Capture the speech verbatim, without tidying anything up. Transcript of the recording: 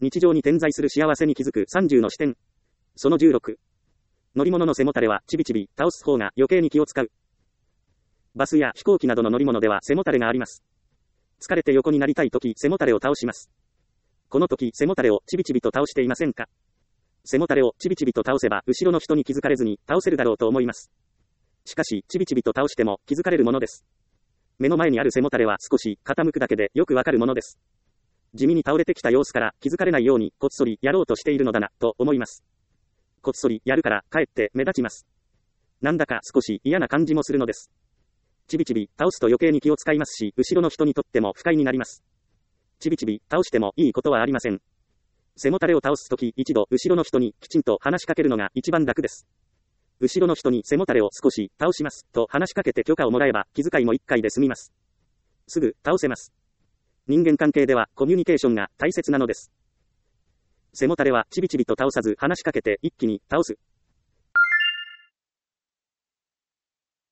日常に点在する幸せに気づくさんじゅうの視点。そのじゅうろく。乗り物の背もたれはちびちび倒す方が余計に気を使う。バスや飛行機などの乗り物では背もたれがあります。疲れて横になりたいとき背もたれを倒します。この時背もたれをちびちびと倒していませんか？背もたれをちびちびと倒せば後ろの人に気づかれずに倒せるだろうと思います。しかしちびちびと倒しても気づかれるものです。目の前にある背もたれは少し傾くだけでよくわかるものです。地味に倒れてきた様子から気づかれないようにこっそりやろうとしているのだなと思います。こっそりやるからかえって目立ちます。なんだか少し嫌な感じもするのです。ちびちび倒すと余計に気を使いますし、後ろの人にとっても不快になります。ちびちび倒してもいいことはありません。背もたれを倒すとき一度後ろの人にきちんと話しかけるのが一番楽です。後ろの人に背もたれを少し倒しますと話しかけて許可をもらえば気遣いも一回で済みます。すぐ倒せます。人間関係ではコミュニケーションが大切なのです。背もたれはちびちびと倒さず話しかけて一気に倒す。